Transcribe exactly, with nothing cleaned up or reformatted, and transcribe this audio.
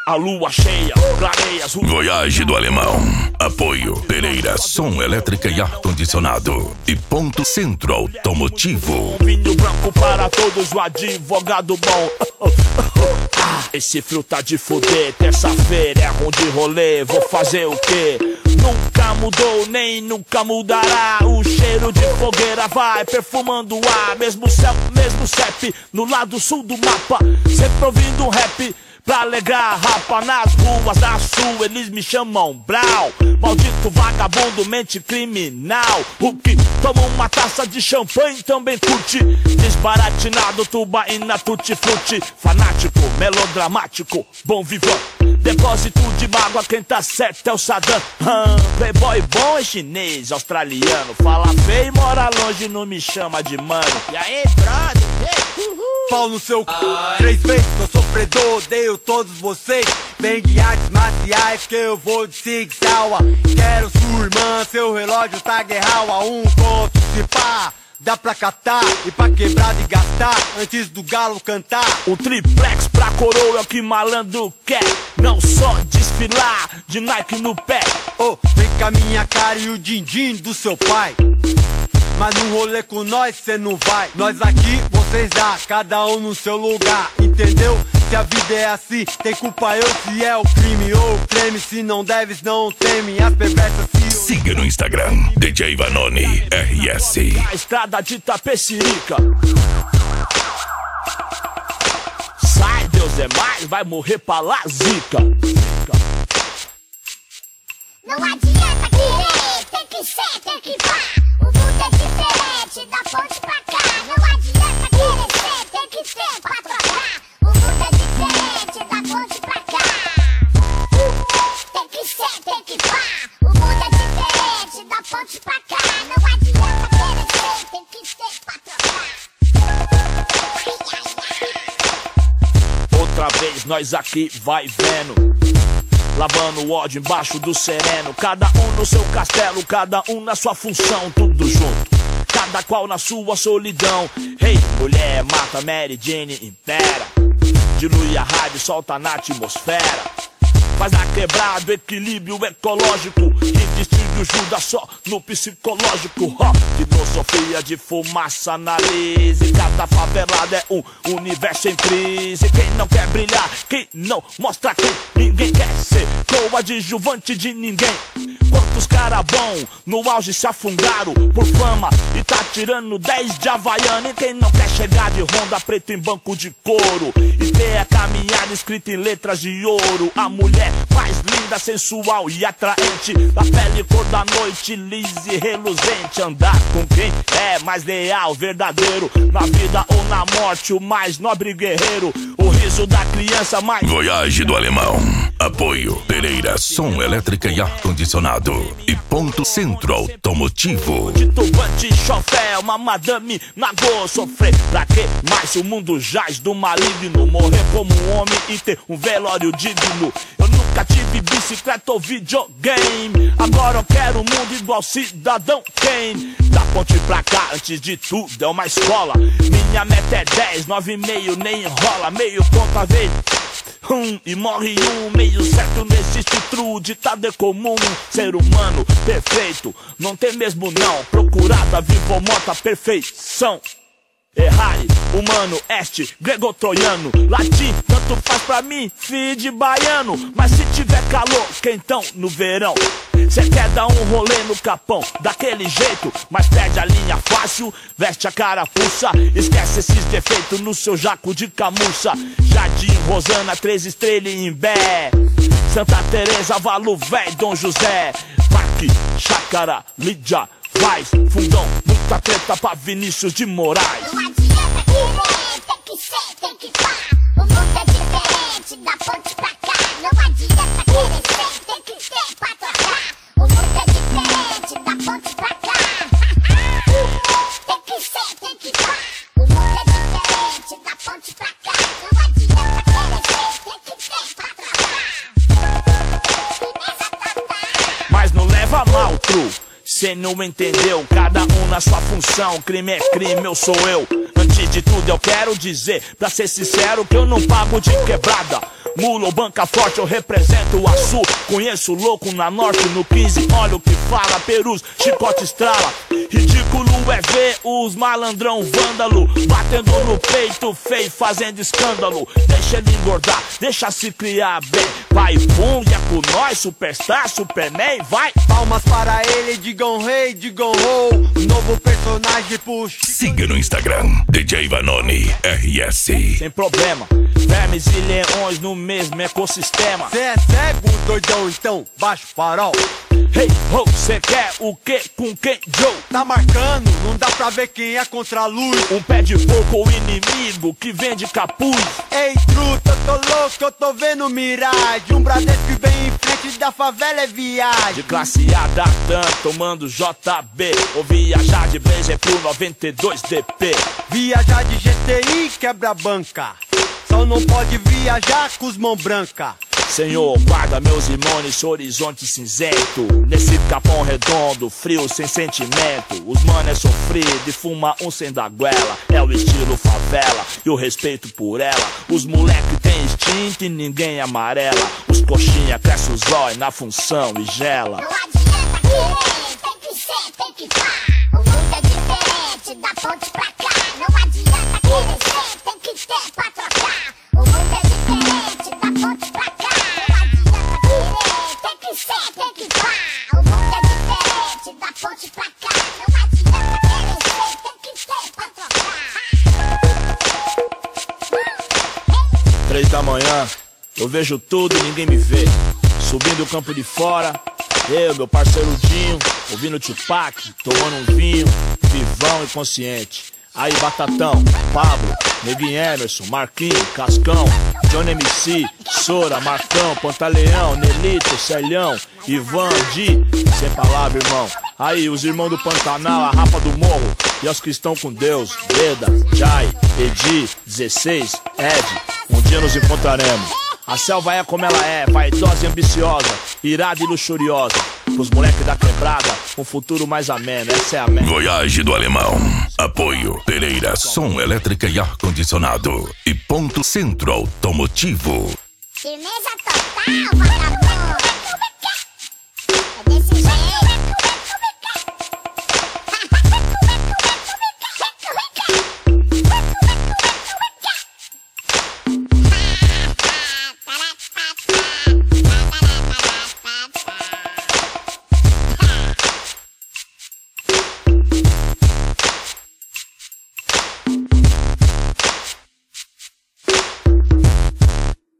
a lua cheia, clareia as ruas. Voyage do Alemão. Apoio Pereira, som, elétrica e ar-condicionado. E Ponto Centro Automotivo. Um vinho branco para todos, o advogado bom. Ah, esse frio tá de fuder, terça-feira é ruim de rolê, vou fazer o quê? Nunca mudou, nem nunca mudará. O cheiro de fogueira vai perfumando o ar. Mesmo céu, mesmo C E P, no lado sul do mapa. Sempre ouvindo um rap pra alegrar a rapa. Nas ruas da sul eles me chamam Brau. Maldito vagabundo, mente criminal. O que toma uma taça de champanhe também curte. Desbaratinado, tubaína, tutti-frutti. Fanático, melodramático, bom vivan. Depósito de mágoa, quem tá certo é o Saddam. hum, Playboy bom é chinês, australiano. Fala feio e mora longe, não me chama de mano. E aí, brother? Uhul. Pau no seu c... Três vezes eu sofredor, odeio todos vocês. Vem de artes marciais que eu vou de Sig Sauer. Quero sua irmã, seu relógio tá guerral. A um conto se pá, dá pra catar e pra quebrar e gastar antes do galo cantar. O triplex pra coroa é o que malandro quer. Não só desfilar de Nike no pé. Oh, vem com a minha cara e o din-din do seu pai. Mas no rolê com nós cê não vai. Nós aqui, vocês lá, cada um no seu lugar. Entendeu? Se a vida é assim, tem culpa eu se é o crime ou o creme. Se não deves, não teme. As perversas se... Siga no Instagram, D J Vanoni R S. A estrada de Tapecirica. Sai, Deus é mais, vai morrer pra lá, zica. Não adianta querer, tem que ser, tem que vá. O mundo é diferente, da ponte pra cá. Não adianta querer ser, tem que ser pra trocar. O mundo é diferente, da ponte pra cá. Tem que ser, tem que vá. O mundo é diferente, da ponte pra cá. Não adianta querer ser, tem que ser pra trocar. Outra vez nós aqui vai vendo. Lavando o ódio embaixo do sereno. Cada um no seu castelo, cada um na sua função. Tudo junto, cada qual na sua solidão. Hey, mulher, mata Mary Jane, impera. Dilui a rádio, solta na atmosfera. Faz na quebrada, equilíbrio ecológico. E distingue o Judas só no psicológico. Ó, filosofia de fumaça analise. Cada favelada é um universo em crise. Quem não quer brilhar, quem não mostra quem ninguém quer ser coadjuvante de ninguém. Quantos cara bom no auge se afundaram por fama e tá tirando dez de Havaiana. E quem não quer chegar de Honda preto em banco de couro e ter a caminhada escrita em letras de ouro. A mulher mais linda, sensual e atraente, da pele cor da noite, lisa e reluzente. Andar com quem é mais leal, verdadeiro, na vida ou na morte, o mais nobre guerreiro. O riso da criança mais... Voyage do Alemão. Apoio Pereira, som, elétrica e ar-condicionado. E Ponto Centro Automotivo. Titubante, chofé, uma madame nagô. Sofrer pra que mais? O mundo jaz do maligno. Morrer como um homem e ter um velório digno. Eu nunca tive bicicleta ou videogame. Agora eu quero um mundo igual Cidadão Kane. Da ponte pra cá, antes de tudo, é uma escola. Minha meta é dez, nove e meio, nem enrola. Meio ponto a vez Um, e morre um, meio certo, não existe true. Ditado é comum, ser humano perfeito não tem mesmo não. Procurada, viva ou morta, perfeição. Errare, humano, este, grego-troiano, latim, tanto faz pra mim, filho de baiano. Mas se tiver calor, quentão no verão, cê quer dar um rolê no capão, daquele jeito, mas perde a linha fácil, veste a carapuça, esquece esses defeitos no seu jaco de camuça. Jardim, Rosana, três estrelas em Imbé, Santa Teresa, Valo Véi, Dom José, Parque, Chácara, Lídia, Vaz, Fundão, muita treta pra Vinícius de Moraes. Não adianta querer, tem que ser, tem que pá. O mundo é diferente, da ponte pra cá. Não adianta querer ser, tem que ser pra trocar. O mundo é diferente, da ponte pra cá. Tem que ser, tem que pá. O mundo é diferente, da ponte pra cá. Não adianta querer ser, tem que ser pra trocar. Mas não leva mal, true. Cê não entendeu, cada um na sua função. Crime é crime, eu sou eu. Antes de tudo eu quero dizer, pra ser sincero, que eu não pago de quebrada. mula ou banca forte, eu represento o Açu. Conheço louco na norte, no quinze, olha o que fala. Perus, chicote estrala. Ridículo é ver os malandrão vândalo batendo no peito feio, fazendo escândalo. Deixa ele engordar, deixa se criar bem. Vai pum, e é com nós, superstar, superman, vai. Palmas para ele, digam rei, digam ho. Novo personagem puxa. Siga no Instagram, D J Vanoni R S. Sem problema, vermes e leões no mesmo ecossistema. Cê é cego, doidão, então baixa o farol. Hey, ho, cê quer o que com quem, Joe? Tá marcando, não dá pra ver quem é contra a luz. Um pé de porco ou inimigo que vende capuz. Ei, truta, eu tô louco, eu tô vendo miragem. Um Bradesco bem em frente da favela é viagem. De classe A da Dan, tomando J B. Ou viajar de Blazer pro noventa e dois D P. Viajar de G T I quebra banca. Só não pode viajar com os mão branca. Senhor, guarda meus irmãos nesse horizonte cinzento. Nesse capão redondo, frio, sem sentimento. Os mano é sofrido e fuma um sem da goela. É o estilo favela e o respeito por ela. Os moleque tem instinto e ninguém amarela. Os coxinha cresce os olhos na função e gela. Não adianta querer, tem que ser, tem que pá. O mundo é diferente, da ponte pra cá. Não adianta querer ser, tem que ter pra trocar. O mundo é diferente, da ponte pra cá. Tem que pá, o mundo é diferente, da ponte pra cá. Não adianta querer ser, tem que ter pra trocar. Três da manhã, eu vejo tudo e ninguém me vê. Subindo o campo de fora, eu, meu parceiro Dinho, ouvindo Tupac, tomando um vinho, vivão e consciente. Aí Batatão, Pablo, Neguinho Emerson, Marquinhos, Cascão, Johnny M C, Sora, Marcão, Pantaleão, Nelito, Celhão, Ivan, Di, sem palavra, irmão. Aí os irmãos do Pantanal, a Rapa do Morro, e os que estão com Deus, Beda, Jai, Edi, dezesseis, Ed, um dia nos encontraremos. A selva é como ela é, vaidosa e ambiciosa, irada e luxuriosa. Pros moleques da quebrada, um futuro mais ameno, essa é a meta. Voyage do Alemão. Apoio Pereira Som, Elétrica e Ar-Condicionado. E Ponto Centro Automotivo. Firmeza total, vagabundo.